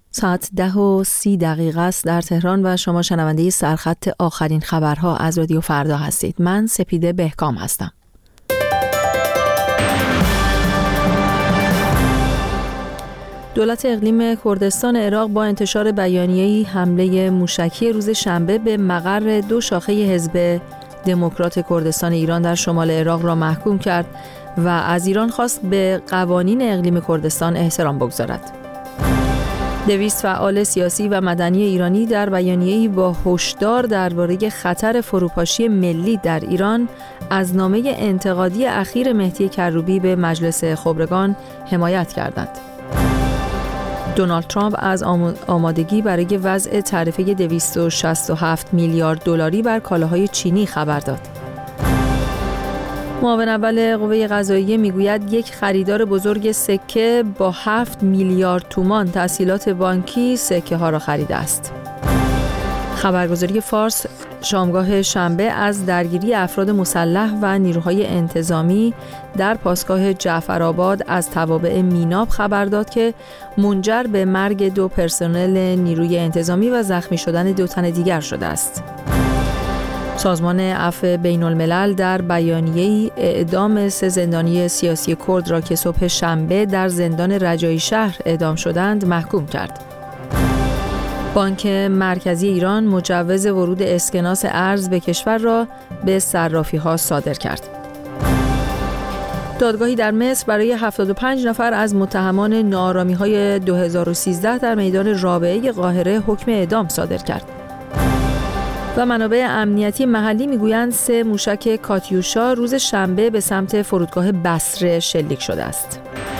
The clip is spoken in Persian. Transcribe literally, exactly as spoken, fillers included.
ساعت ده و سی دقیقه است در تهران و شما شنونده سرخط آخرین خبرها از رادیو فردا هستید. من سپیده بهکام هستم. دولت اقلیم کردستان عراق با انتشار بیانیه‌ای حمله موشکی روز شنبه به مقر دو شاخه حزب دموکرات کردستان ایران در شمال عراق را محکوم کرد و از ایران خواست به قوانین اقلیم کردستان احترام بگذارد. دویست فعال سیاسی و مدنی ایرانی در بیانیه‌ای با هشدار درباره خطر فروپاشی ملی در ایران از نامه انتقادی اخیر مهدی کروبی به مجلس خبرگان حمایت کردند. دونالد ترامپ از آمادگی برای وضع تعرفه دویست و شصت و هفت میلیارد دلاری بر کالاهای چینی خبر داد. معاون اول قوه قضاییه میگوید یک خریدار بزرگ سکه با هفت میلیارد تومان تسهیلات بانکی سکه ها را خریده است. خبرگزاری فارس شامگاه شنبه از درگیری افراد مسلح و نیروهای انتظامی در پاسگاه جعفرآباد از توابع میناب خبر داد که منجر به مرگ دو پرسنل نیروی انتظامی و زخمی شدن دو تن دیگر شده است. سازمان عفو بین الملل در بیانیه‌ای اعدام سه زندانی سیاسی کرد را که صبح شنبه در زندان رجایی شهر اعدام شدند محکوم کرد. بانک مرکزی ایران مجوز ورود اسکناس ارز به کشور را به صرافی‌ها صادر کرد. دادگاهی در مصر برای هفتاد و پنج نفر از متهمان ناآرامی‌های دو هزار و سیزده در میدان رابعه قاهره حکم اعدام صادر کرد. و منابع امنیتی محلی میگویند سه موشک کاتیوشا روز شنبه به سمت فرودگاه بصره شلیک شده است.